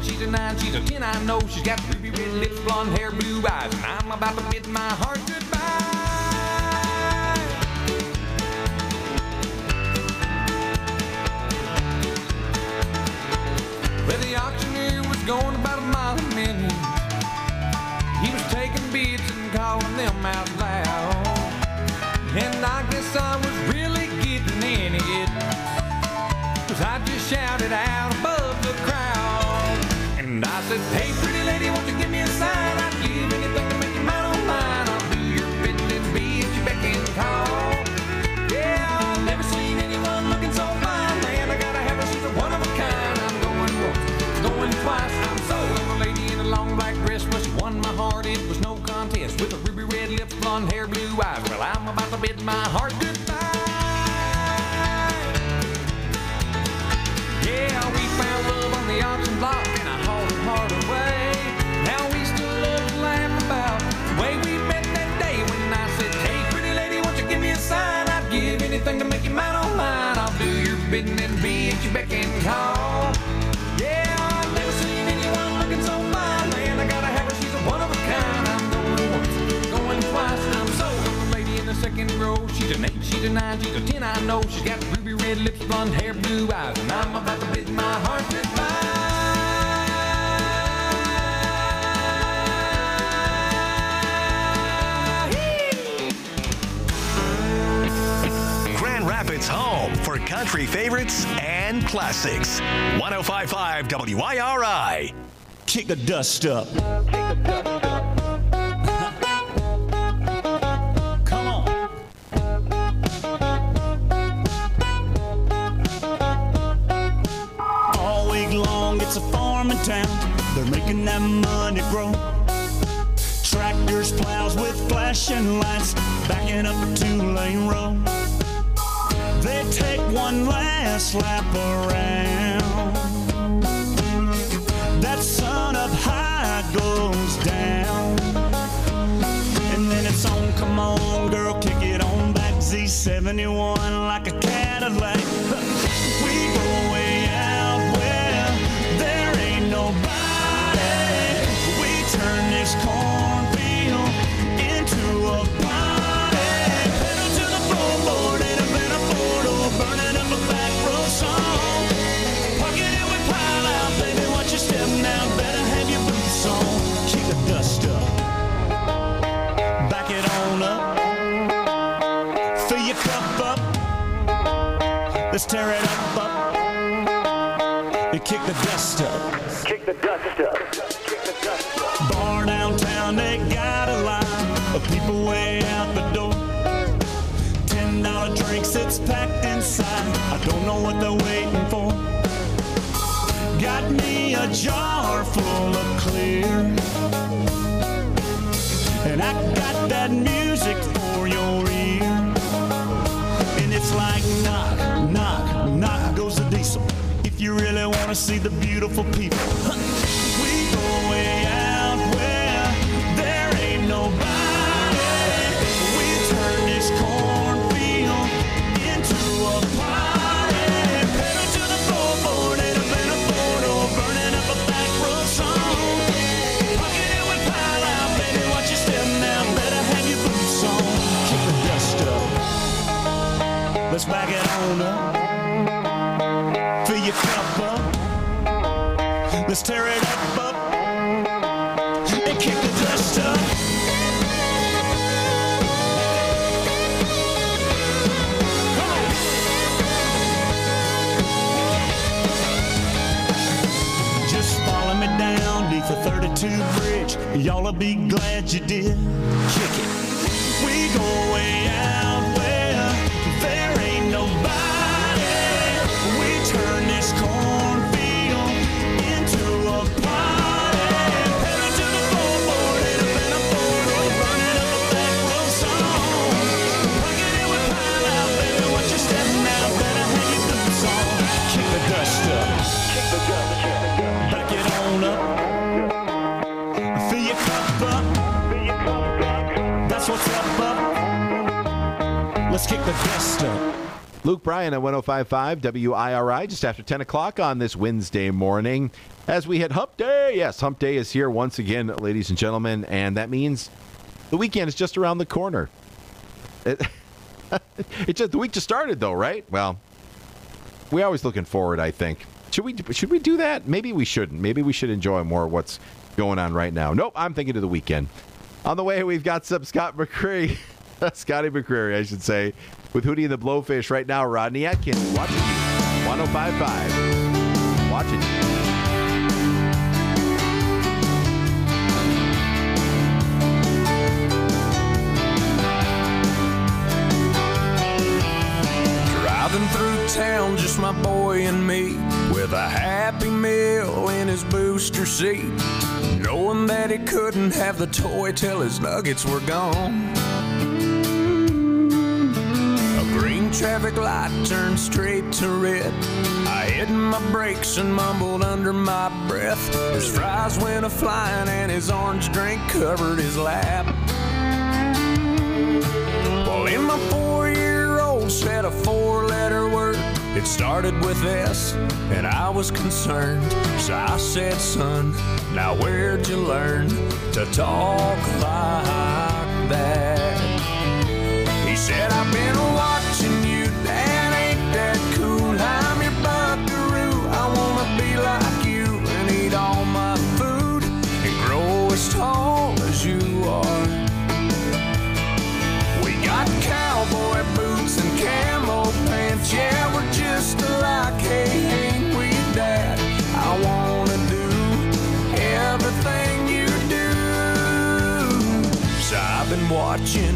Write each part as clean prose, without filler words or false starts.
she's a 9, she's a 10, I know. She's got ruby red lips, blonde hair, blue eyes, and I'm about to bid my heart goodbye. Well, the auctioneer was going about a mile a minute. He was taking bids and calling them out loud. And I guess I was really getting in it, 'cause I just shouted out above the crowd. And I said, hey, pretty lady, won't you give me a sign? I'd give anything to make you mine on mine. I'll do your bidding and be at your beck and call. Yeah, I've never seen anyone looking so fine. Man, I gotta have her, she's a one of a kind. I'm going once, going twice. I'm sold on a lady in a long black dress. Well, she won my heart, it was no contest. With a ruby red lips, blonde hair, blue eyes. Well, I'm about to bid my heart goodbye. Yeah, we found love on the auction block and I hauled her heart away. Now we still love to laugh about the way we met that day when I said, hey, pretty lady, won't you give me a sign? I'd give anything to make you mine on mine. I'll do your bidding and be at your beck and call. Yeah, I've never seen anyone looking so fine. Man, I gotta have her, she's a one of a kind. I'm going once, going twice. I'm sold on the lady in the second row. She's an 8, she's a 9, she's a 10, I know. She's got ruby red lips, blonde hair, blue eyes, and I'm about to bid my heart goodbye. Grand Rapids' home for country favorites and classics. 105.5 WIRI. Kick the dust up. Come on. All week long, it's a farming town. They're making that money grow. Tractors, plows with flashing lights, backing up a 2-lane road. They take one last lap around. That sun up high goes down. And then it's on, come on, girl, kick it on back. Z71 like a Cadillac. We go way out where there ain't nobody. We turn this cornfield into a party. Pedal to the floorboard in a Beneforto, burning up a back row song. Pocket it with pile out, baby, watch your step now. Better have your boots on. Kick the dust up. Back it on up. Fill your cup up. Let's tear it up. And kick the dust up. Kick the dust up. Kick the dust up. Bar downtown, they got a line of people way out the door. $10 drinks, it's packed inside. I don't know what they're waiting for. Got me a jar full of clear, and I got that music for your ear. And it's like knock, knock, knock goes the diesel. If you really want to see the beautiful people, we go way out where there ain't nobody. We turn this cornfield into a party. Pedal to the floorboard in a Beneforto, burning up a back row song. Pocket it with pile out, baby, watch your step now. Better have your boots on. Kick the dust up. Let's back it on up. Fill your cup up. Let's tear it up, and kick the dust up. Come on. Just follow me down beneath the 32 bridge. Y'all'll be glad you did. Kick it. We go way out where there ain't nobody. We turn this cornfield into a party. Pedal to the floorboard in a Beneforto, burning up a back row song. Pocket it with pile out, baby, watch your step now. Better have your boots on. Kick the dust up. Kick the dust, kick the dust. Back it on up. Fill your cup up. Fill your cup up. That's what's up. Let's kick the dust up. Luke Bryan at 105.5 WIRI, just after 10 o'clock on this Wednesday morning. As we hit Hump Day, yes, Hump Day is here once again, ladies and gentlemen, and that means the weekend is just around the corner. The week just started, though, right? Well, we're always looking forward, I think. Should we do that? Maybe we shouldn't. Maybe we should enjoy more of what's going on right now. Nope, I'm thinking of the weekend. On the way, we've got some Scotty McCreery, I should say, with Hootie and the Blowfish right now. Rodney Atkins, watching you. 105.5. Watching you. Driving through town, just my boy and me, with a Happy Meal in his booster seat, knowing that he couldn't have the toy till his nuggets were gone. A green traffic light turned straight to red. I hit my brakes and mumbled under my breath. His fries went a-flying and his orange drink covered his lap. Well, in my 4-year-old said a 4-letter word. It started with S, and I was concerned. So I said, son, now where'd you learn to talk like that? He said, I've been watching you, Dad, ain't that cool? I'm your buckaroo, I wanna be like you and eat all my food and grow as tall as you are. We got cowboy boots and camo pants, yeah, we're just alike, hey, ain't we, Dad? I wanna do everything you do, so I've been watching.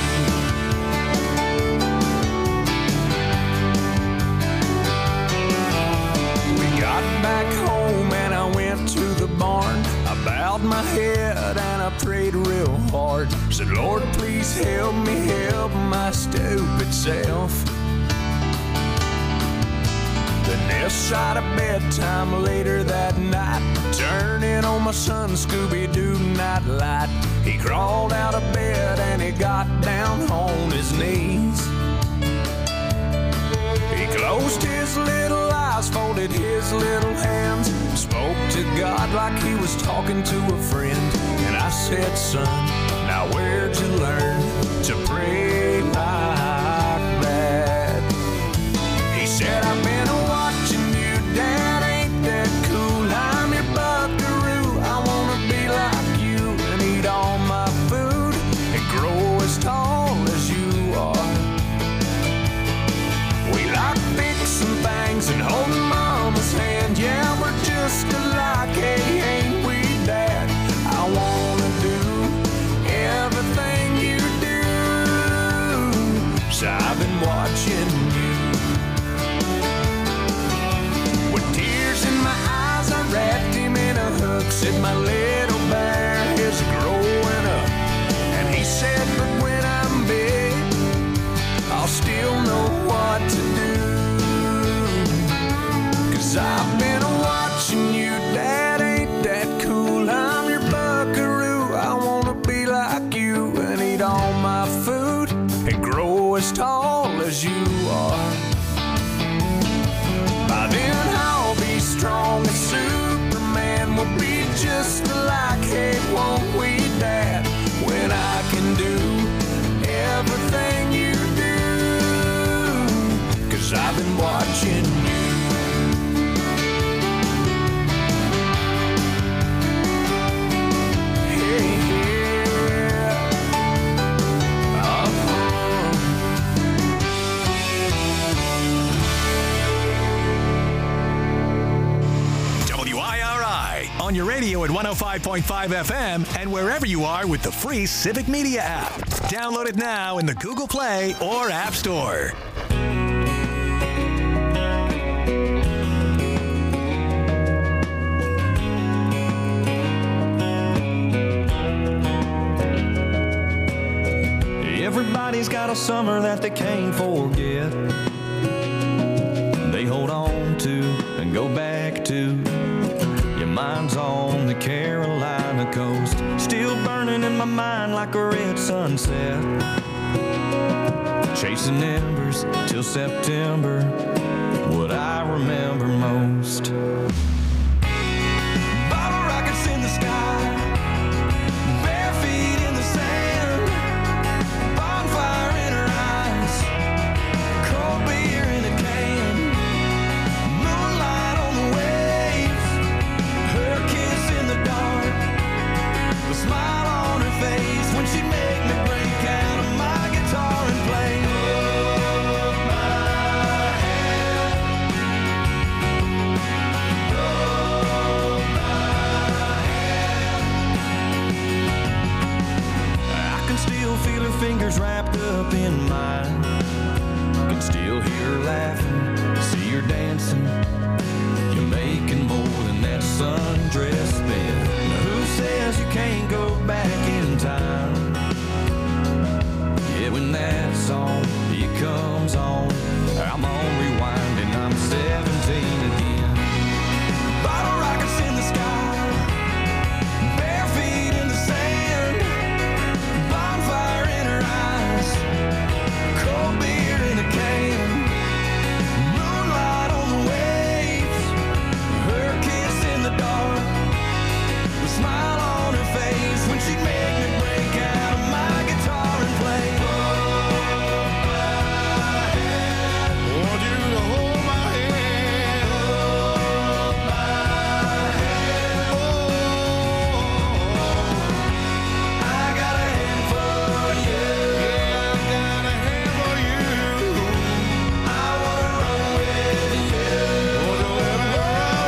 We got back home and I went to the barn. I bowed my head and I prayed real hard. Said, Lord, please help me help my stupid self. Then inside of bedtime later that night, turning on my son Scooby-Doo nightlight. He crawled out of bed and he got down on his knees. He closed his little eyes, folded his little hands, spoke to God like he was talking to a friend. And I said, son, now where'd you learn to pray like that? He said, I've been watching you, Dad, ain't that cool? I'm your buckaroo, I wanna be like you and eat all my food and grow as tall as you are. We like fixing things and holding Mama's hand, yeah, we're just alike, hey, ain't we, Dad? I wanna do everything you do, so I've been watching you. With tears in my eyes, I wrapped him in a hug, said my little bear is growing up. And he said, but when I'm big, I'll still know what to do. 'Cause I've been watching you, Dad, ain't that cool? I'm your buckaroo, I wanna be like you and eat all my food and grow as tall as you are. By then I'll be strong as Superman, we'll be just alike, hey, won't we, Dad? When I can do everything you do, 'cause I've been watching you. Hey, yeah. WIRI on your radio at 105.5 FM and wherever you are with the free Civic Media app. Download it now in the Google Play or App Store. Everybody's got a summer that they can't forget. They hold on to and go back to. Your mind's on the Carolina coast, still burning in my mind like a red sunset. chasing embers till September, what I remember most. Bottle rockets in the sky, bare feet in the sand, bonfire in her eyes, cold beer in a can, moonlight on the waves, her kiss in the dark, the smile on her face when she'd make me break out of my guitar and play. Hold my hand, hold my hand. I can still feel her fingers wrapped up in mine. Can still hear her laughing, see her dancing. You're making more than that sundress bed. Now who says you can't go back in time? Yeah, when that song, it comes on, I'm on rewind and I'm 17 again. Bottle rockets in the sky, bare feet in the sand, bonfire in her eyes, cold beer in a can, moonlight on the waves, her kiss in the dark, the smile on her face when she'd make me break out of my guitar and play. Want you to hold my hand, hold my hand. Oh, I got a hand for you. Yeah, I got a hand for you. I wanna run with you. Wanna run with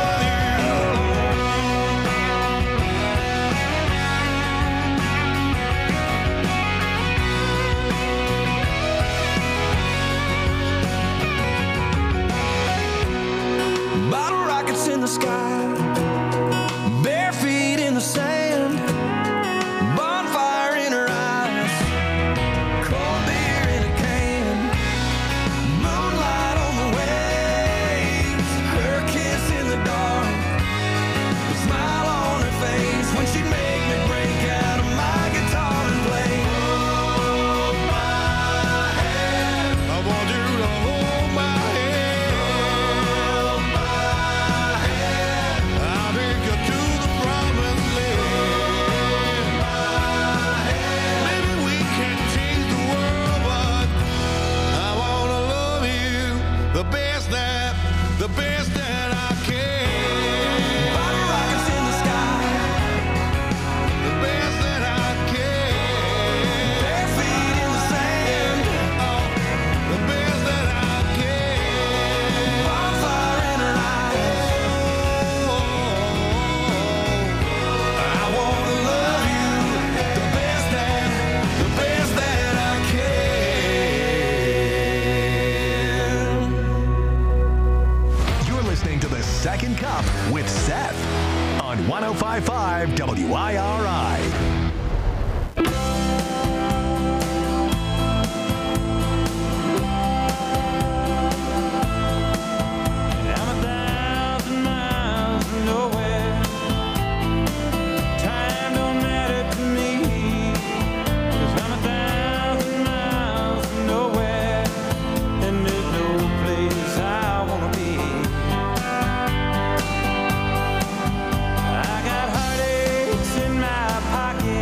you. Bottle rockets in the sky, bare feet in the sand, bonfire in her eyes, cold beer in a can, moonlight on the waves, her kiss in the dark, the smile on her face when she'd make me break out of my guitar and play. Hold my hand, I want you to hold my hand, hold my hand, I'll take you to the promised land. Maybe we can't change the world, but I wanna love you the best that I can. Bottle rockets in the sky, the best that I can. Bare feet in the sand, oh, the best that I can. Bonfire in her eyes, oh, I wanna love you the best that I can. You're listening to The Second Cup with Seth on 105.5 WIRI. I'm 1,000 miles from nowhere. Time don't matter to me, 'cause I'm 1,000 miles from nowhere, and there's no place I wanna be. I got heartaches in my pocket,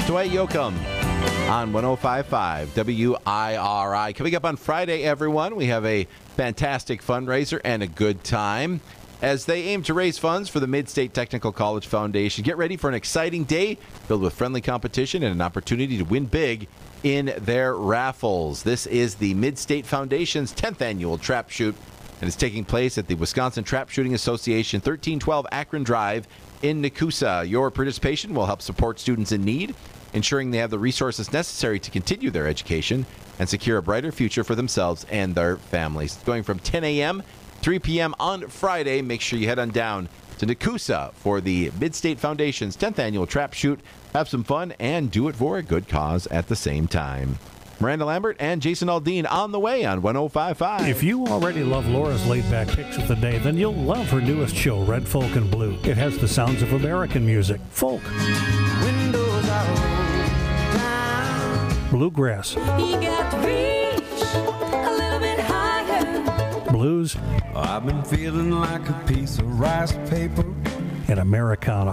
Dwight Yoakam on 105.5 WIRI. Coming up on Friday, everyone, we have a fantastic fundraiser and a good time as they aim to raise funds for the Mid-State Technical College Foundation. Get ready for an exciting day filled with friendly competition and an opportunity to win big in their raffles. This is the Mid-State Foundation's 10th annual Trap Shoot, and it's taking place at the Wisconsin Trap Shooting Association, 1312 Akron Drive in Nakusa. Your participation will help support students in need, ensuring they have the resources necessary to continue their education and secure a brighter future for themselves and their families. Going from 10 a.m. 3 p.m. on Friday. Make sure you head on down to Nakusa for the Mid-State Foundation's 10th annual Trap Shoot. Have some fun and do it for a good cause at the same time. Miranda Lambert and Jason Aldean on the way on 105.5. If you already love Laura's laid-back picks of the day, then you'll love her newest show, Red Folk and Blue. It has the sounds of American music, folk, Windows are rolled down. bluegrass, You got to reach a little bit higher. blues, I've been feeling like a piece of rice paper. and Americana.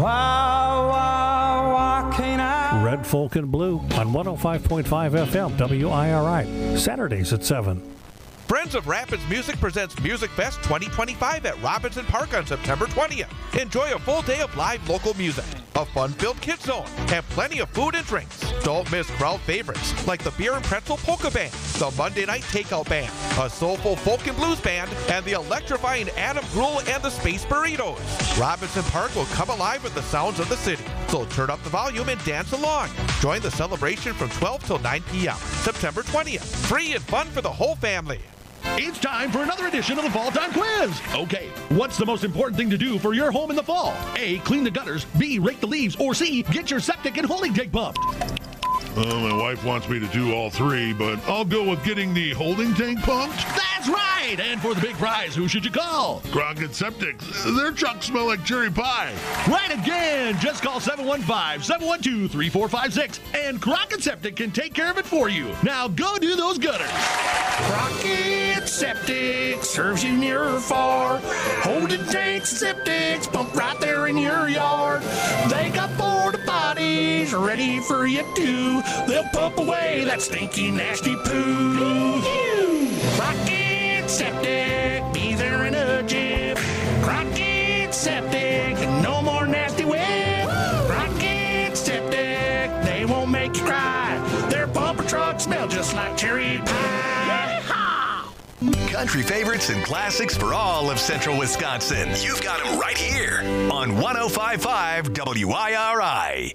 Why can't I? Red Folk and Blue on 105.5 FM WIRI. Saturdays at 7. Friends of Rapids Music presents Music Fest 2025 at Robinson Park on September 20th. Enjoy a full day of live local music, a fun-filled kids zone, and plenty of food and drinks. Don't miss crowd favorites like the Beer and Pretzel Polka Band, the Monday Night Takeout Band, a soulful folk and blues band, and the electrifying Adam Gruhl and the Space Burritos. Robinson Park will come alive with the sounds of the city, so turn up the volume and dance along. Join the celebration from 12 till 9 p.m. September 20th. Free and fun for the whole family. It's time for another edition of the Fall Time Quiz. Okay, what's the most important thing to do for your home in the fall? A, clean the gutters. B, rake the leaves. Or C, get your septic and holding tank pumped. My wife wants me to do all three, but I'll go with getting the holding tank pumped. That's right. And for the big prize, who should you call? Crockett Septic. Their trucks smell like cherry pie. Right again. Just call 715-712-3456, and Crockett Septic can take care of it for you. Now go do those gutters. Crockett Septic serves you near or far. Holding tanks and septics pumped right there in your yard. They got porta potties ready for you too. They'll pump away that stinky, nasty poo. Crockett Septic, be there in a jiff. Crockett Septic, no more nasty whip. Crockett Septic, they won't make you cry. Their pumper trucks smell just like cherry pie. Country favorites and classics for all of Central Wisconsin. You've got them right here on 105.5 WIRI.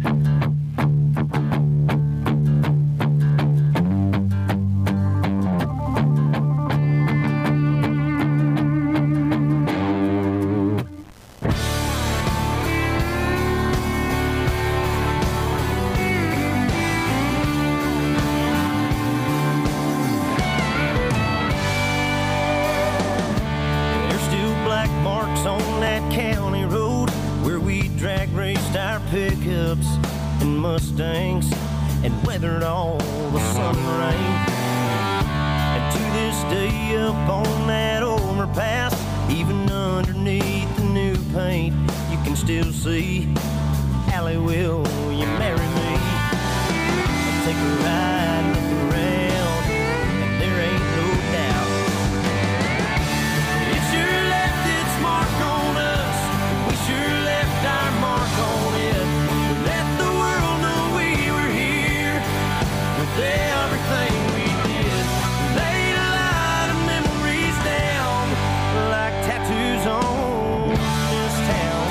Pickups and Mustangs and weathered all the sun and rain. And to this day up on that overpass, even underneath the new paint, you can still see Allie, will you marry me? I'll take a ride, look around, and there ain't no doubt it sure left its mark on us. We sure left our mark on it. Everything we did, laid a lot of memories down like tattoos on this town.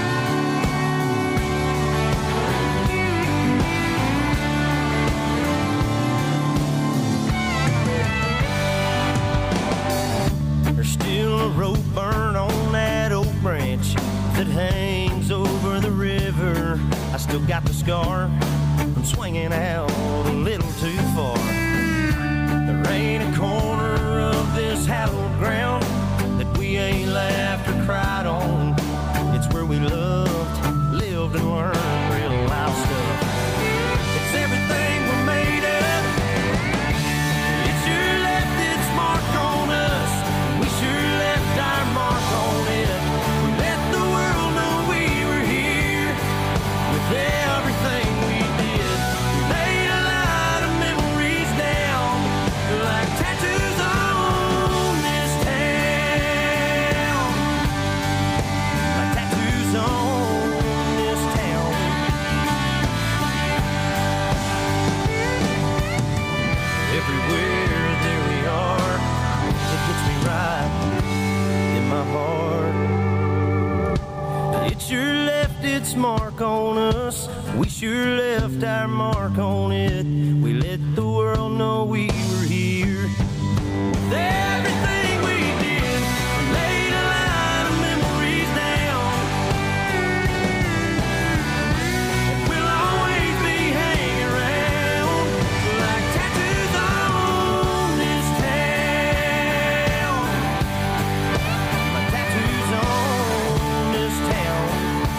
There's still a rope burn on that oak branch that hangs over the river. I still got the scar from swinging out a little too far. There ain't a corner of this hallowed ground that we ain't laughed or cried on. It's where we loved, lived, and learned real life stuff. It's everything we're made of. It sure left its mark on us. We sure left our mark on it. We let the world know we were here with everything we us. We sure left our mark on it. We let the world know we were here. With everything we did, we laid a line of memories down. And we'll always be hanging around like tattoos on this town. Like tattoos on this town.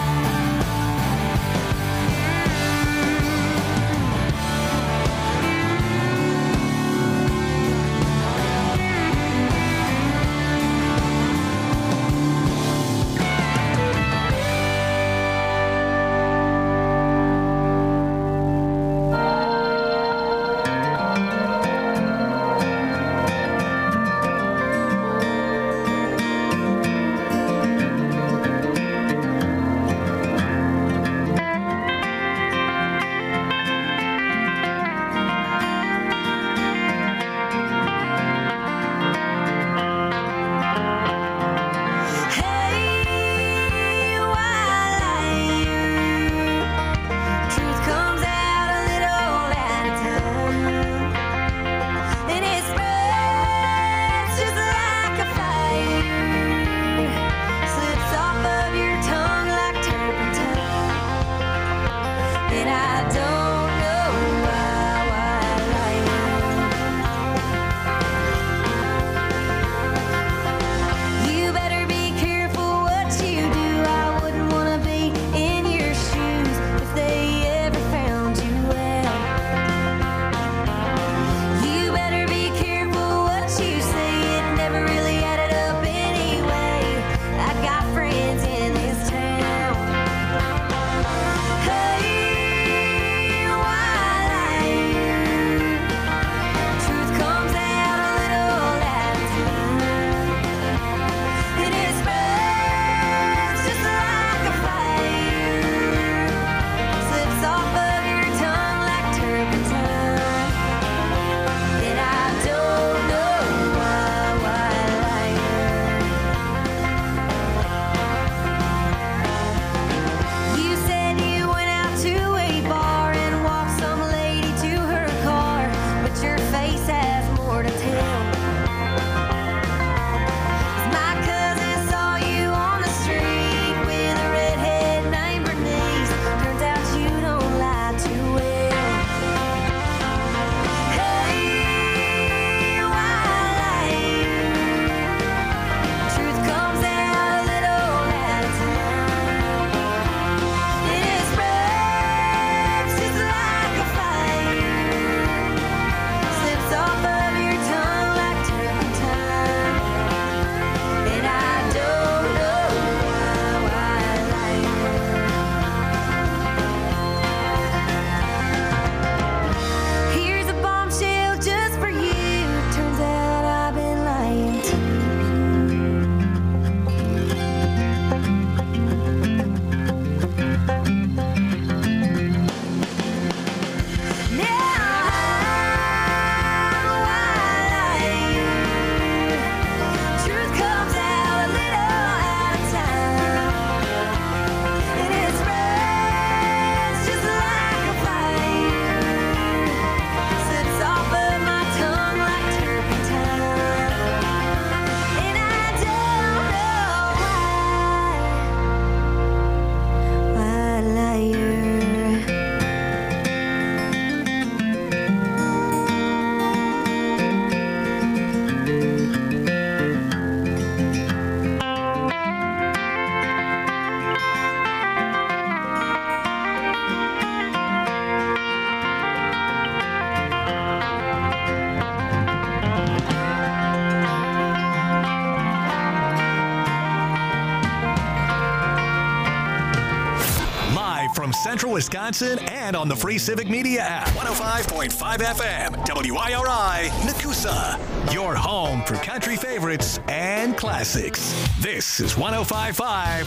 From Central Wisconsin and on the free Civic Media app. 105.5 FM, WIRI, Nakusa. Your home for country favorites and classics. This is 105.5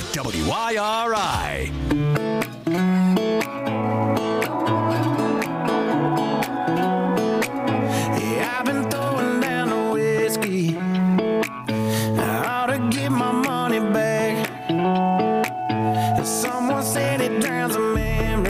WIRI. Yeah, I've been throwing down the whiskey. I ought to get my money back. Someone said it drowns a memory.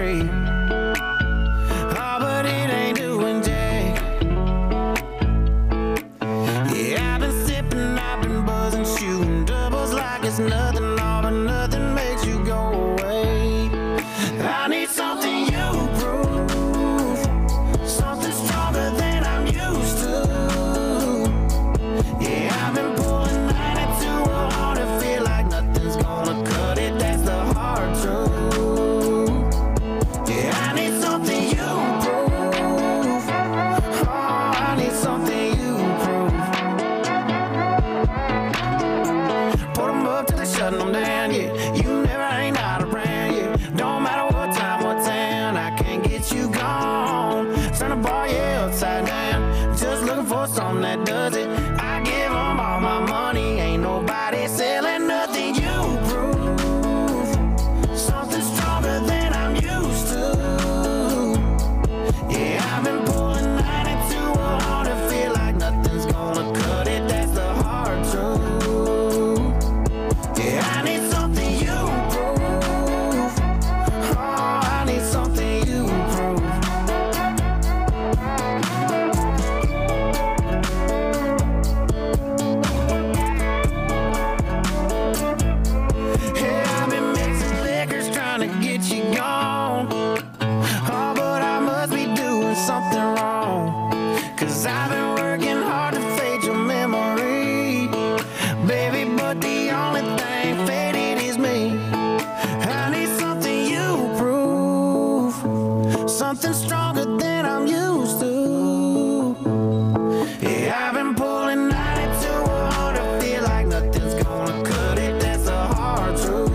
something stronger than I'm used to. Yeah, I've been pulling 90 to 100, feel like nothing's gonna cut it. That's a hard truth.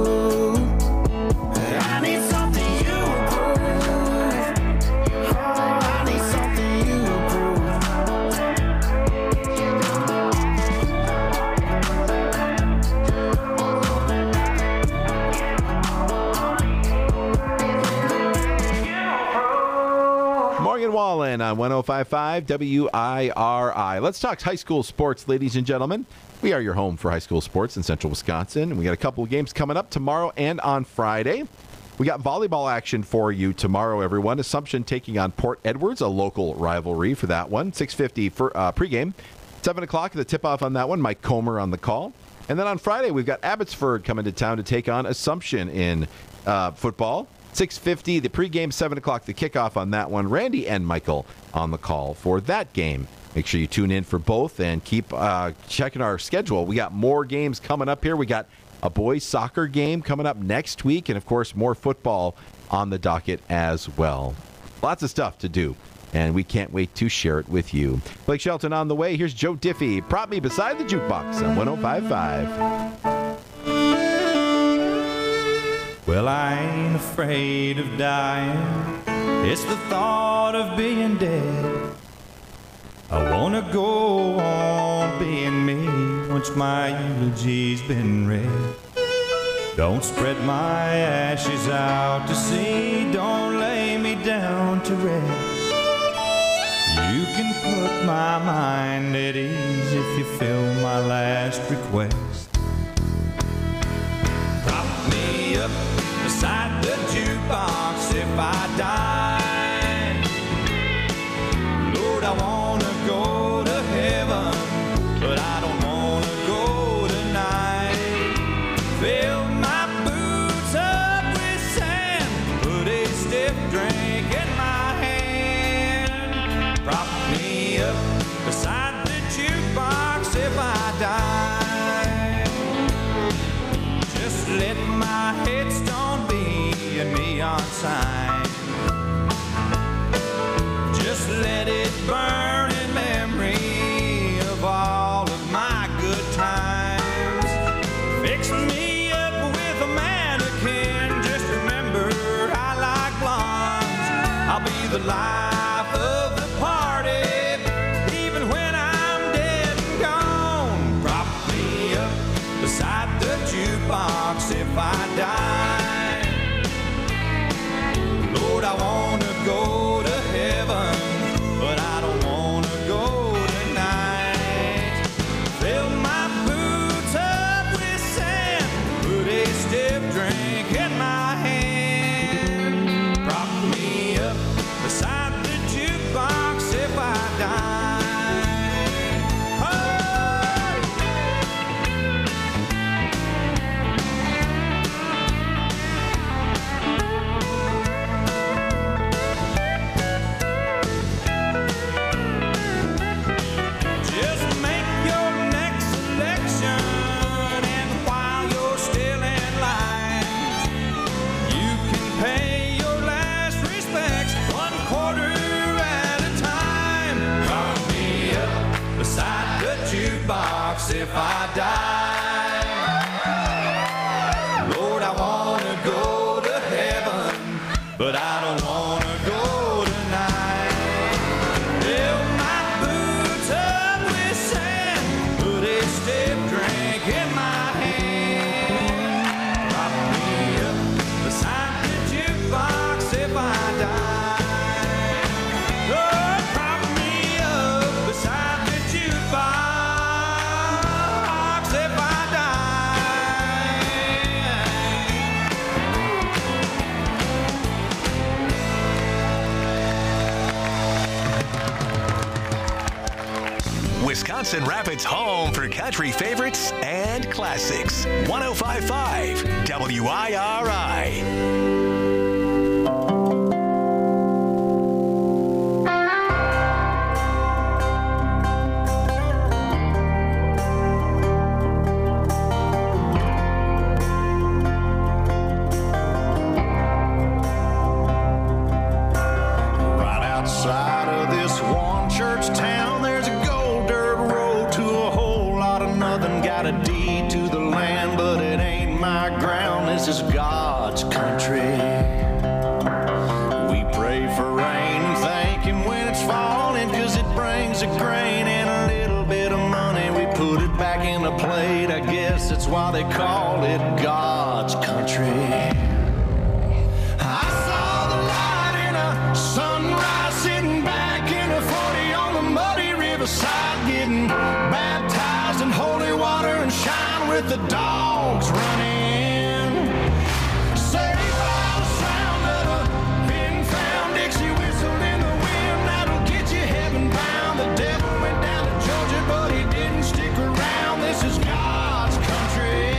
I need something you approve. Oh, I need something you approve. Morgan Wallen on 105.5 WIRI. Let's talk high school sports, ladies and gentlemen. We are your home for high school sports in central Wisconsin. We got a couple of games coming up tomorrow and on Friday. We got volleyball action for you tomorrow, everyone. Assumption taking on Port Edwards, a local rivalry for that one. 6:50 for pregame. 7 o'clock, the tip-off on that one. Mike Comer on the call. And then on Friday, we've got Abbotsford coming to town to take on Assumption in football. 6:50, the pregame, 7 o'clock, the kickoff on that one. Randy and Michael on the call for that game. Make sure you tune in for both and keep checking our schedule. We got more games coming up here. We got a boys soccer game coming up next week, and of course, more football on the docket as well. Lots of stuff to do, and we can't wait to share it with you. Blake Shelton on the way. Here's Joe Diffie. Prop Me Beside the Jukebox on 105.5. Well, I ain't afraid of dying. It's the thought of being dead. I wanna go on being me once my eulogy's been read. Don't spread my ashes out to sea. Don't lay me down to rest. You can put my mind at ease if you fill my last request. Prop me up beside the jukebox if I die. Lord, I wanna go to heaven, but I don't wanna go tonight. Fill my boots up with sand, put a stiff drink in my hand. Prop me up beside the jukebox if I die. Just let my headstone be a neon sign. Just let it burn in memory of all of my good times. Fix me up with a mannequin. Just remember I like blondes. I'll be the life of the party, even when I'm dead and gone. Prop me up beside the jukebox if I die. Lord, I wanna go to heaven, but I don't wanna go tonight. Fill my boots up with sand, put a stiff drink in my hand. Prop me up beside the jukebox if I die. If I die, Lord, I wanna go to heaven, but I don't wanna go tonight. Fill my boots up with sand, put a stiff drink in my hand. Prop me up beside the jukebox if I die. Lord, prop me up beside the jukebox. Wisconsin Rapids' home for country favorites and classics. 105.5 WIRI. outside of this one church town, there's a gold dirt road to a whole lot of nothing. Got a deed to the land, but it ain't my ground. This is God's country. We pray for rain and thank Him when it's falling, 'cause it brings a grain and a little bit of money. We put it back in the plate. I guess that's why they call it God's country. I saw the light in a sunrise, sitting back in a 40 on the muddy riverside, getting baptized in holy water and shine with the dogs running. Saved by the sound of a pin-found Dixie whistle in the wind, that'll get you heaven bound. The devil went down to Georgia, but he didn't stick around. This is God's country.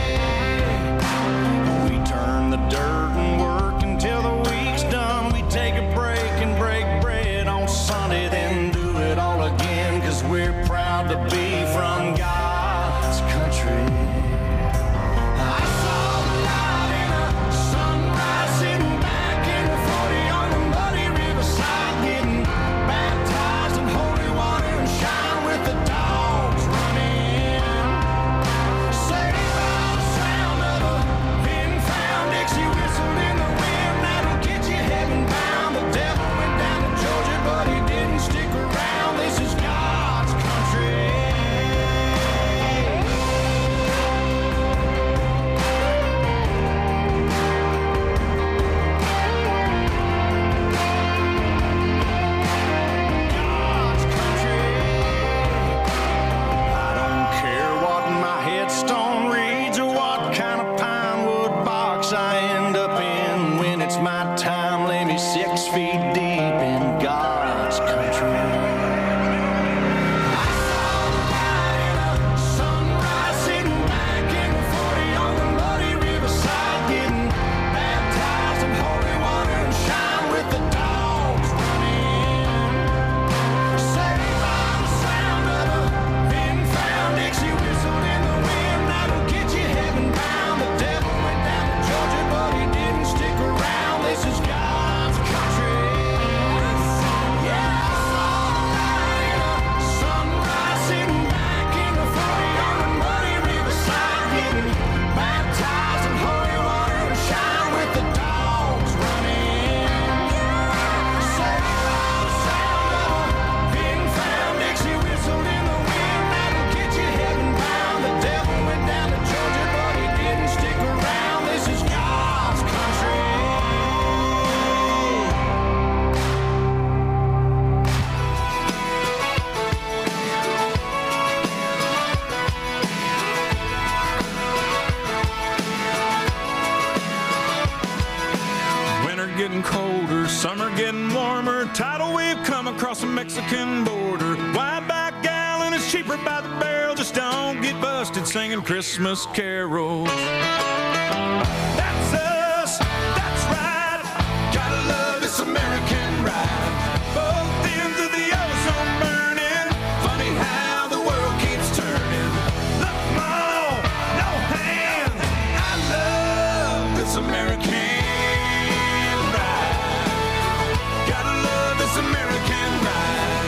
We turn the dirt and work until the week's done. We take a break and break bread on Sunday, then do it all again, 'cause we're proud to be from God's country. I saw the light in a sunrise, sitting back in the 40 on the muddy riverside, getting baptized in holy water and shine with the dogs running. Saved by the sound of a pin-found Dixie whistle in the wind, that'll get you heaven bound. The devil went down to Georgia, but he didn't stick around. This is God's country. God's country. I don't care what my headstone reads or what kind of pine wood box I end up in. When it's my time, lay me 6 feet deep in God's country. I saw the light in a sunrise, sitting back in the 40 on the muddy riverside, getting baptized in holy water and shine with the dogs running. Saved by the sound of a pin-found Dixie whistle in the wind, that'll get you heaven bound. The devil went down to Georgia, but he didn't stick around. This is God's country. Yeah, I saw the light in a sunrise, sitting back in the 40 on the muddy riverside, getting baptized in holy water and shine with the dogs running. Saved by the sound of a pin-found Dixie whistle in the wind, that'll get you heaven bound. The devil went down to Georgia, but he didn't stick around. This is God's country. Winter getting colder, summer getting warmer. Tidal wave come across the Mexican border. Wide-back gallon is cheaper by the barrel. Just don't get busted singing Christmas carols. That's us, that's right. Gotta love this American ride. Both ends of the ozone burning. Funny how the world keeps turning. Look, Mom, no hands. I love this American ride. Gotta love this American ride.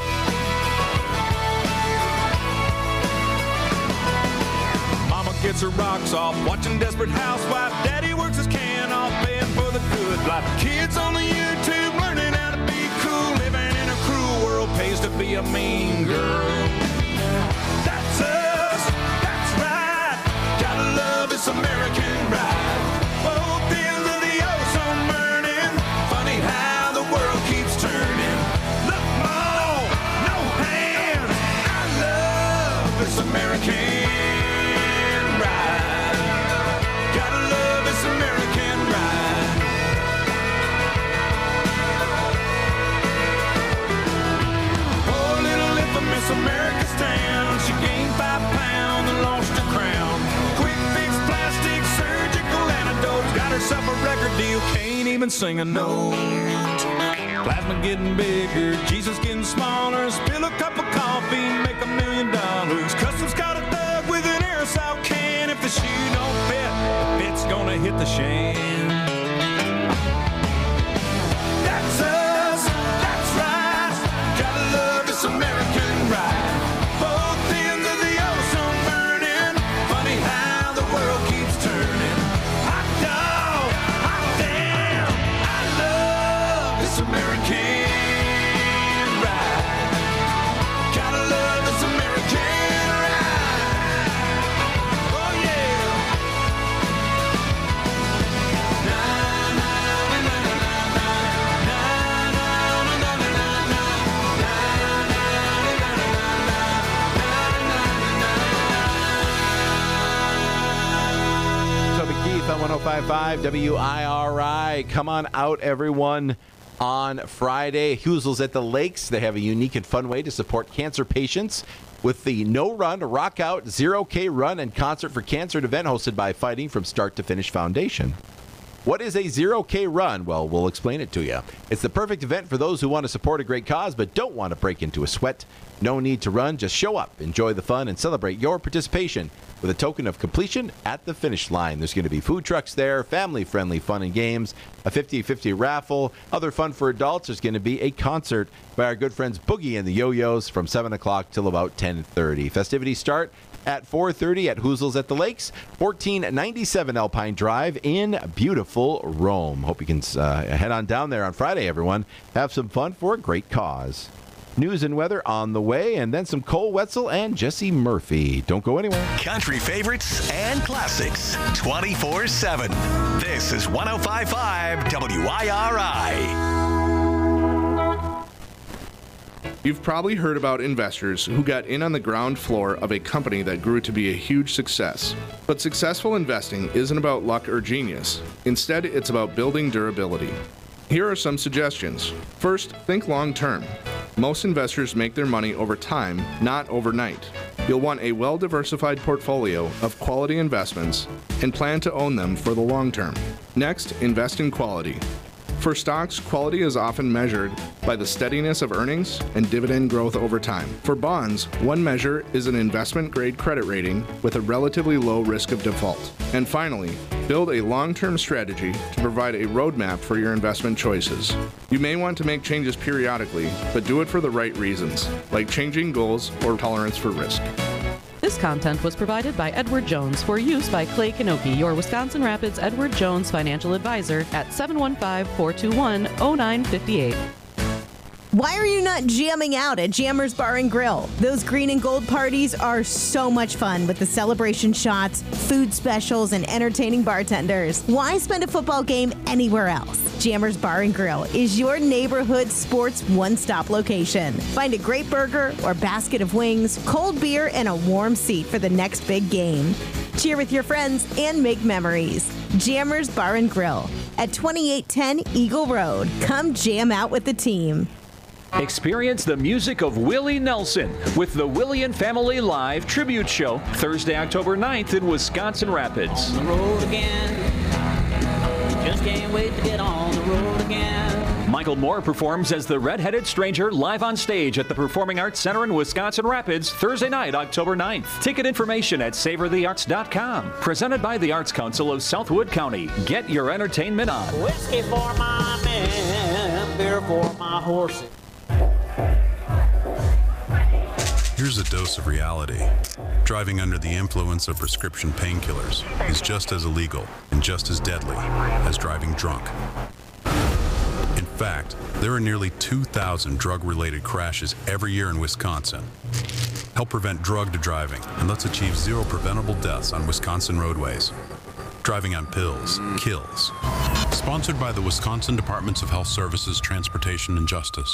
Mama gets her rocks off, watching Desperate Housewife. Daddy works his can off, paying for the good life. Kids on the YouTube learning how to be cool. Living in a cruel world pays to be a mean girl. That's us, that's right. Gotta love this American ride. Both ends of the ozone burning. Funny how the world keeps turning. Look, Mom, no hands. I love this American ride. Gotta love this American ride. Poor little infamous America's town. She gained 5 pounds and lost her crown. Quick fix, plastic, surgical antidotes. Got herself a record deal, can't even sing a note. Plasma getting bigger, Jesus getting smaller. Spill a cup of coffee, make $1 million. Customs got a thug with an aerosol can. If the shoe don't fit, the fit's gonna hit the shan. That's us, that's right. this American ride. Gotta love this American ride. Oh yeah. Na na na na na na na na na na na Toby Keith on 105.5 WIRI. Come on out, everyone, on Friday. Husel's at the Lakes. They have a unique and fun way to support cancer patients with the No Run, Rock Out, 0K Run and Concert for Cancer event hosted by Fighting from Start to Finish Foundation. What is a 0K run? Well, we'll explain it to you. It's the perfect event for those who want to support a great cause but don't want to break into a sweat. No need to run. Just show up, enjoy the fun, and celebrate your participation with a token of completion at the finish line. There's going to be food trucks there, family-friendly fun and games, a 50-50 raffle, other fun for adults. There's going to be a concert by our good friends Boogie and the Yo-Yos from 7 o'clock till about 10:30. Festivities start at 4:30 at Husel's at the Lakes, 1497 Alpine Drive in beautiful Rome. Hope you can head on down there on Friday, everyone. Have some fun for a great cause. News and weather on the way, and then some Cole Wetzel and Jesse Murphy. Don't go anywhere. Country favorites and classics 24/7. This is 105.5 WIRI. You've probably heard about investors who got in on the ground floor of a company that grew to be a huge success. But successful investing isn't about luck or genius. Instead, it's about building durability. Here are some suggestions. First, think long term. Most investors make their money over time, not overnight. You'll want a well-diversified portfolio of quality investments and plan to own them for the long term. Next, invest in quality. For stocks, quality is often measured by the steadiness of earnings and dividend growth over time. For bonds, one measure is an investment-grade credit rating with a relatively low risk of default. And finally, build a long-term strategy to provide a roadmap for your investment choices. You may want to make changes periodically, but do it for the right reasons, like changing goals or tolerance for risk. This content was provided by Edward Jones for use by Clay Kanoki, your Wisconsin Rapids Edward Jones financial advisor at 715-421-0958. Why are you not jamming out at Jammers Bar and Grill? Those green and gold parties are so much fun with the celebration shots, food specials, and entertaining bartenders. Why spend a football game anywhere else? Jammers Bar and Grill is your neighborhood sports one-stop location. Find a great burger or basket of wings, cold beer, and a warm seat for the next big game. Cheer with your friends and make memories. Jammers Bar and Grill at 2810 Eagle Road. Come jam out with the team. Experience the music of Willie Nelson with the Willie and Family Live Tribute Show, Thursday, October 9th in Wisconsin Rapids. On the road again. Just can't wait to get on the road again. Michael Moore performs as the Red-Headed Stranger live on stage at the Performing Arts Center in Wisconsin Rapids, Thursday night, October 9th. Ticket information at savorthearts.com. Presented by the Arts Council of Southwood County. Get your entertainment on. Whiskey for my men, beer for my horses. Here's a dose of reality. Driving under the influence of prescription painkillers is just as illegal and just as deadly as driving drunk. In fact, there are nearly 2,000 drug-related crashes every year in Wisconsin. Help prevent drug to driving, and let's achieve zero preventable deaths on Wisconsin roadways. Driving on pills kills. Sponsored by the Wisconsin Departments of Health Services, Transportation, and Justice.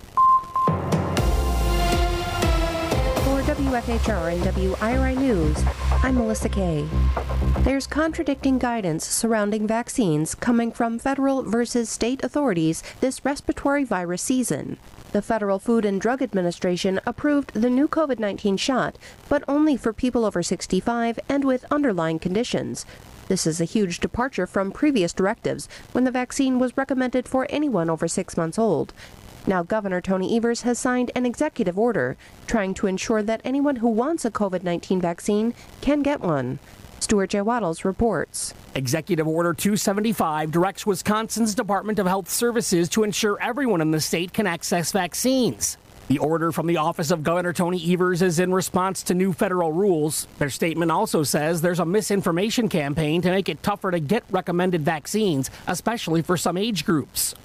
WFHR and WIRI News, I'm Melissa Kay. There's contradicting guidance surrounding vaccines coming from federal versus state authorities this respiratory virus season. The Federal Food and Drug Administration approved the new COVID-19 shot, but only for people over 65 and with underlying conditions. This is a huge departure from previous directives when the vaccine was recommended for anyone over 6 months old. Now, Governor Tony Evers has signed an executive order trying to ensure that anyone who wants a COVID-19 vaccine can get one. Stuart J. Waddles reports. Executive Order 275 directs Wisconsin's Department of Health Services to ensure everyone in the state can access vaccines. The order from the office of Governor Tony Evers is in response to new federal rules. Their statement also says there's a misinformation campaign to make it tougher to get recommended vaccines, especially for some age groups.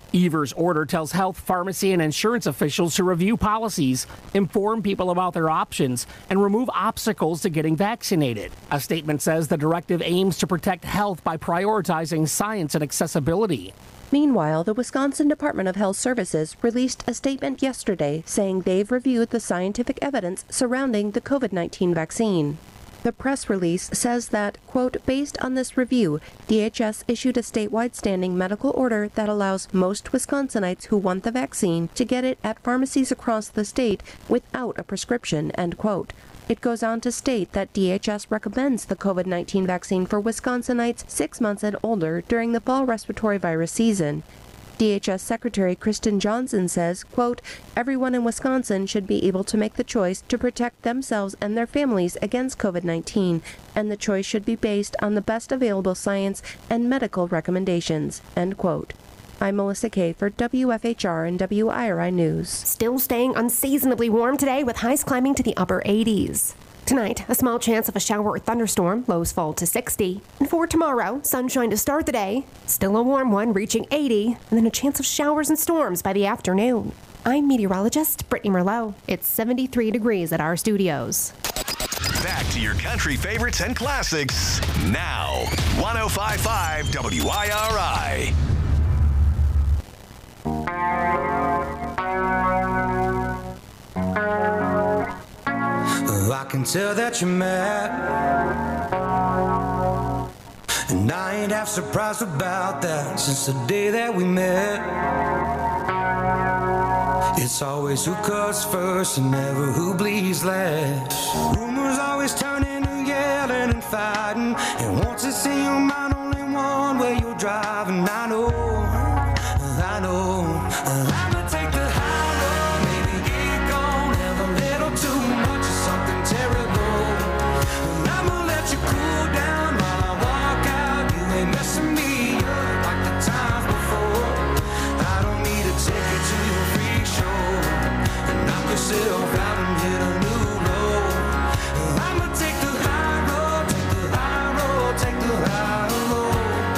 Evers' order tells health, pharmacy, and insurance officials to review policies, inform people about their options, and remove obstacles to getting vaccinated. A statement says the directive aims to protect health by prioritizing science and accessibility. Meanwhile, the Wisconsin Department of Health Services released a statement yesterday saying they've reviewed the scientific evidence surrounding the COVID-19 vaccine. The press release says that, quote, based on this review, DHS issued a statewide standing medical order that allows most Wisconsinites who want the vaccine to get it at pharmacies across the state without a prescription, end quote. It goes on to state that DHS recommends the COVID-19 vaccine for Wisconsinites 6 months and older during the fall respiratory virus season. DHS Secretary Kristen Johnson says, quote, everyone in Wisconsin should be able to make the choice to protect themselves and their families against COVID-19, and the choice should be based on the best available science and medical recommendations, end quote. I'm Melissa Kay for WFHR and WIRI News. Still staying unseasonably warm today with highs climbing to the upper 80s. Tonight, a small chance of a shower or thunderstorm, lows fall to 60. And for tomorrow, sunshine to start the day, still a warm one reaching 80, and then a chance of showers and storms by the afternoon. I'm meteorologist Brittany Merlot. It's 73 degrees at our studios. Back to your country favorites and classics now. 105.5 WIRI. I can tell that you're mad, and I ain't half surprised about that since the day that we met. It's always who cuts first and never who bleeds last. Rumors always turn into yelling and fighting, and once it's in your mind only one way you're driving. I know I'ma take the high road, maybe get gone, have a little too much of something terrible. I'ma let you cool down while I walk out. You ain't messing me up like the times before. I don't need to take you to your freak show and knock yourself out and hit a new low. I'ma take the high road, take the high road, take the high road.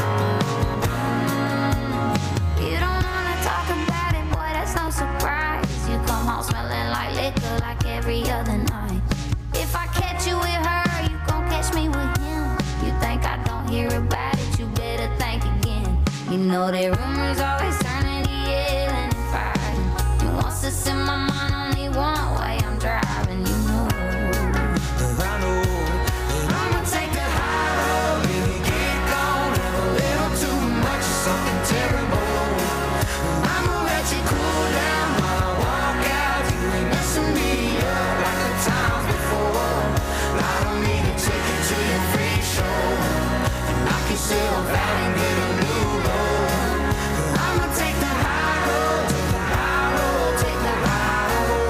You don't wanna talk about it, boy, that's no surprise. You come home smelling like liquor like every other night. If I catch you with her, you gon' catch me with him. You think I don't hear about it, you better think again. You know that rumors always turn into yelling and fighting. And once it's in my mind, only one way I'm driving, you know. I know that I'ma take the high road, maybe get gone, have a little too much of something terrible. I'ma let you cool down while I walk out. You ain't messing me up like the times before. I don't need to take you to your free show and knock yourself out and get a new low. I'ma take the high road, take the high road, take the high road.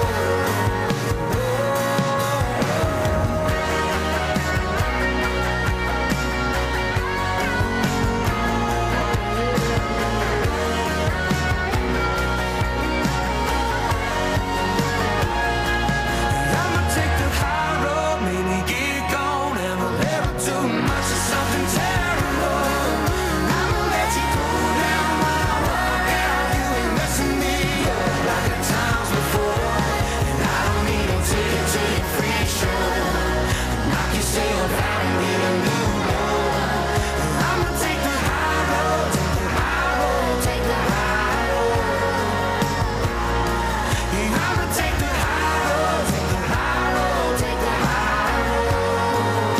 I'ma take the high road, maybe get gone, have a little too much of something terrible. I'ma let you cool down while I walk out. You ain't messing me up like the times before. And I don't need to take you to your free show, knock yourself out and get a new low. I'ma take the high road, take the high road, take the high road. Yeah, I'ma take the high road, take the high road, take the high road.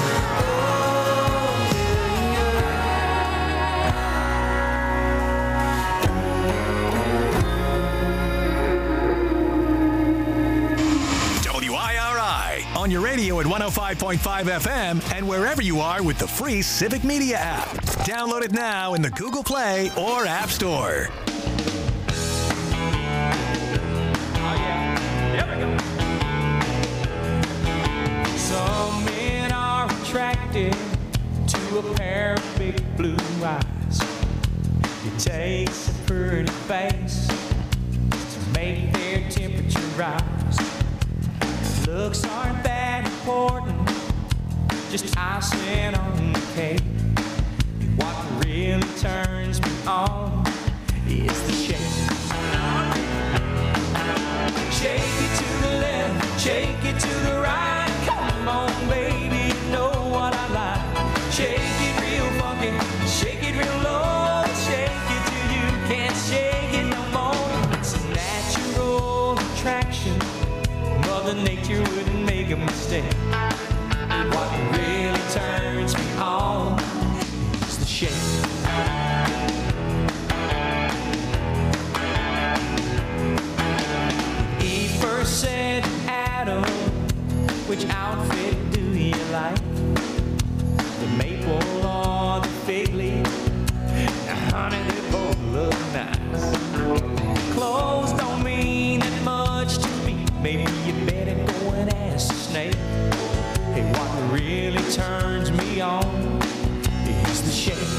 WIRI on your radio at 105.5 FM and wherever you are with the free Civic Media app. Download it now in the Google Play or App Store. Some men are attracted to a pair of big blue eyes. It takes a pretty face to make their temperature rise. Looks aren't that important, just icing on the cake. What really turns me on is the shake. Shake it to the left, shake it to the right. Come on, baby, you know what I like. Shake it real funky, shake it real low. Shake it till you can't shake it no more. It's a natural attraction. Mother Nature wouldn't make a mistake. What really turns me on is the shake. Eve first said, Adam, which outfit do you like? The maple or the fig leaf? Now, honey, they both look nice. Clothes don't mean that much to me. Maybe you better go and ask the snake. Hey, what really turns me on is the shake.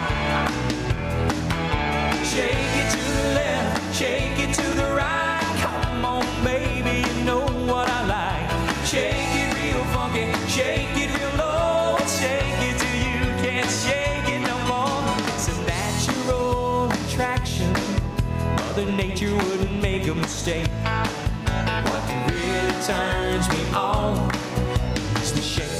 Shake it to the left, shake it to the right. Come on, baby, you know what I like. Shake it real funky, shake it real low. Shake it till you can't shake it no more. It's a natural attraction. Mother Nature wouldn't make a mistake. What really turns me on is the shake.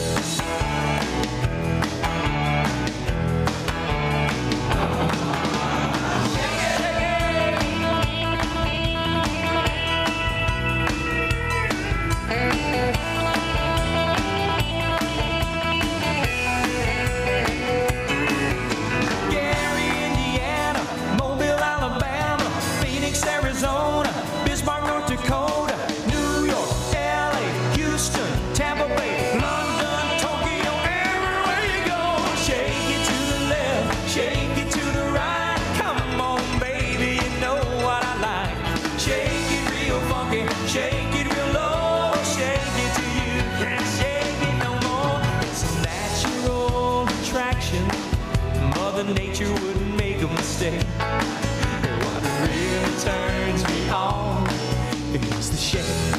Nature wouldn't make a mistake. What really turns me on is the shake.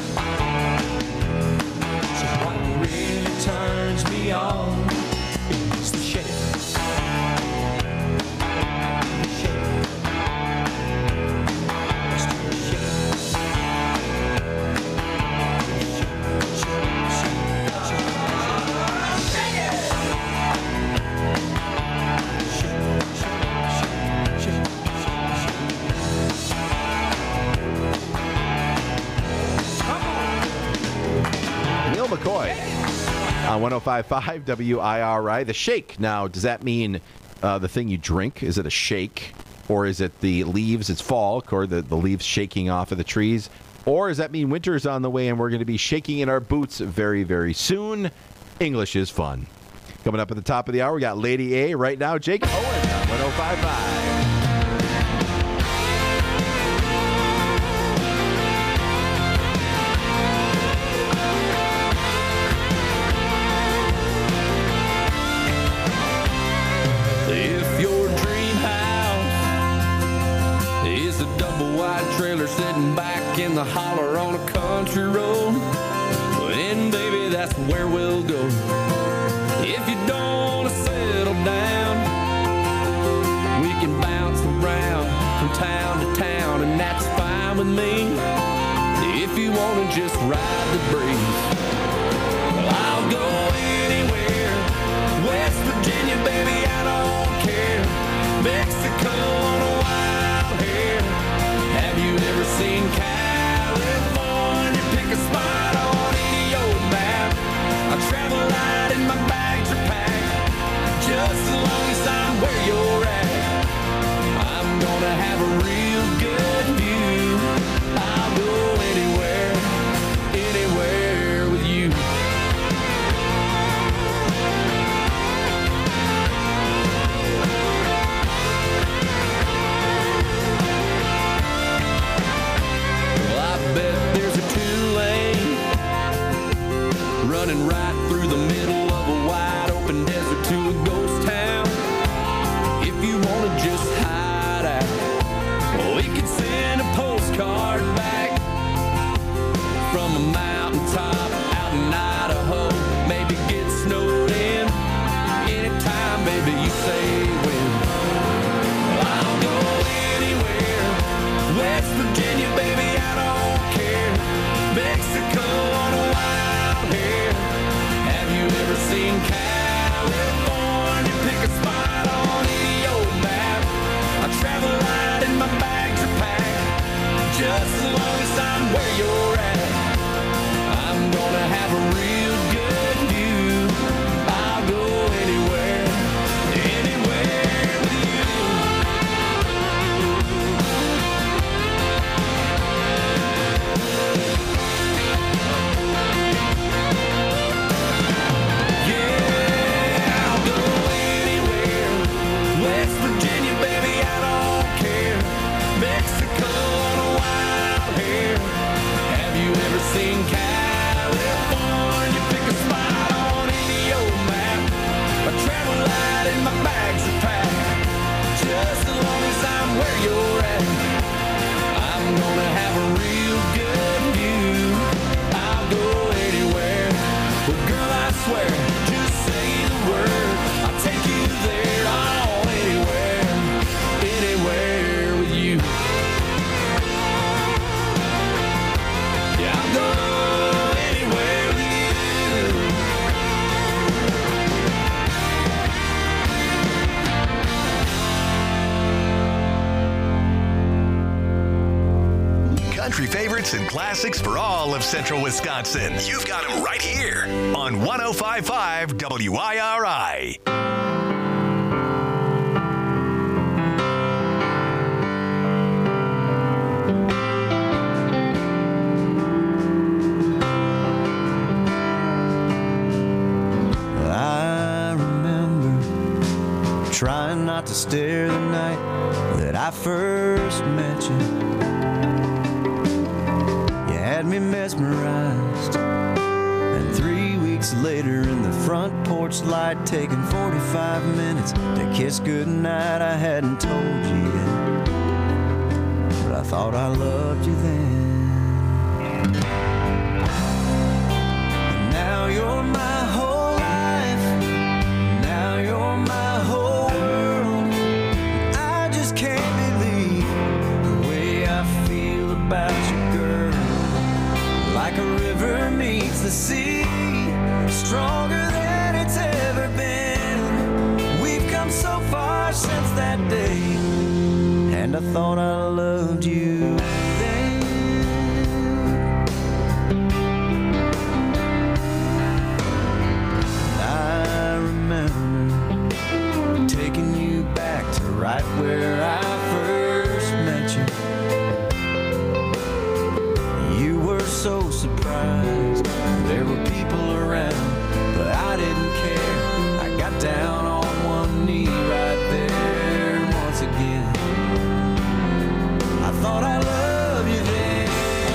So what really turns me on is the shake. McCoy on 105.5 WIRI. The shake. Now, does that mean the thing you drink? Is it a shake? Or is it the leaves? It's fall, or the leaves shaking off of the trees? Or does that mean winter's on the way and we're going to be shaking in our boots very, very soon? English is fun. Coming up at the top of the hour, we got Lady A right now. Jake Owen on 105.5. Trailer sitting back in the holler on a country road, and baby, that's where we'll go. If you don't want to settle down, we can bounce around from town to town, and that's fine with me. If you want to just ride the breeze, I'll go anywhere. West Virginia, baby, I don't care. Mexico on a wild hair. Have you ever seen California? Pick a spot on any old map. I travel light and my bags are packed. Just as long as I'm where you're at, I'm gonna have a real good view. I'll go anywhere, anywhere with you. Bet there's a 2-lane West Virginia, baby, I don't care. Mexico on a wild hair. Have you ever seen California? Pick a spot on any old map. I travel light and my bags are packed. Just as long as I'm where you're at, I'm gonna have a real good view. I'll go anywhere, anywhere with you. Yeah, I'll go anywhere. West Virginia, baby, I don't care. Mexico on a wild hair. Have you ever seen California? Pick a spot on any old map. I travel light and my bags are packed. Just as long as I'm where you're at, I'm gonna have a real good view. I'll go anywhere. Well, girl, I swear, just say the word. I'll take you there, all anywhere, anywhere with you. Yeah, I'll go anywhere with you. Country favorites and classics for all of central Wisconsin. You've got them right here on 105.5 WIRI. I remember trying not to stare the night that I first met you. You had me mesmerized, and 3 weeks later in the front porch light, taking 45 minutes to kiss goodnight. I hadn't told you yet, but I thought I loved you then. And now you're my whole life. Now you're my whole world. I just can't believe the way I feel about you, girl. Like a river meets the sea, stronger than it's ever been. We've come so far since that day, and I thought I loved you then. I remember taking you back to right where I first met you. You were so surprised there were people around, but I didn't care. I got down on one knee right there once again. I thought I loved you then.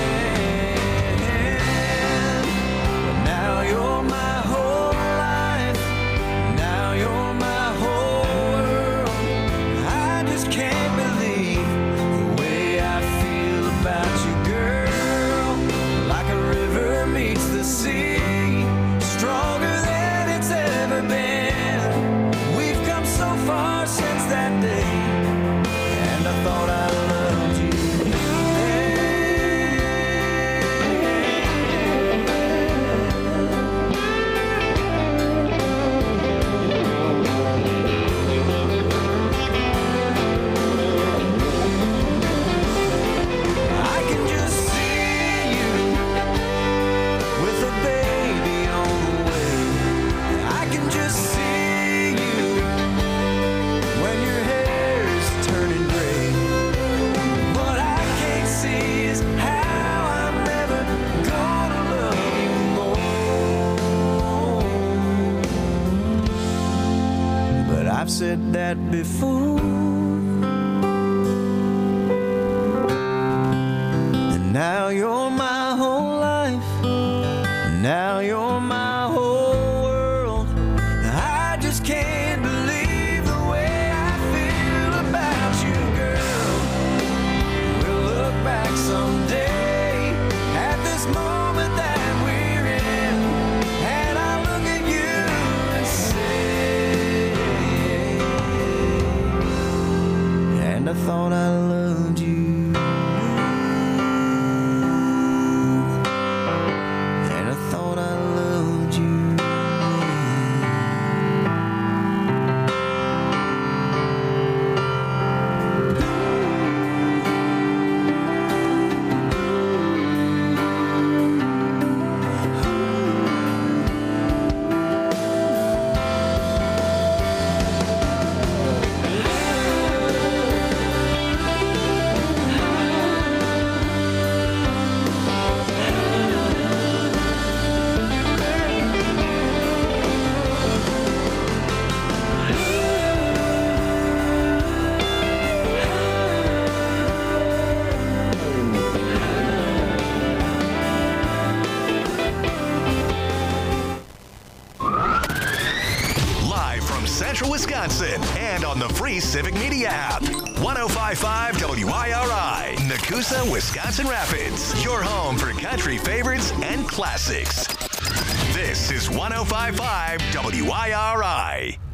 But now you're my whole life. Now you're my whole world. I just can't believe the way I feel about you, girl. Like a river meets the sea, stronger than it's ever been. We've come so far since that day, and I thought I loved you I can just see you with a baby on the way. I can just see you when your hair is turning gray. What I can't see is how I'm never gonna love you more. But I've said that before. And now you're my whole life. Now you're my whole world. I just can't believe the way I feel about you, girl. We'll look back someday at this moment that we're in, and I look at you and say, and I thought I loved you. Wisconsin, and on the free Civic Media app. 105.5 WIRI, Nakusa, Wisconsin Rapids. Your home for country favorites and classics. This is 105.5 WIRI.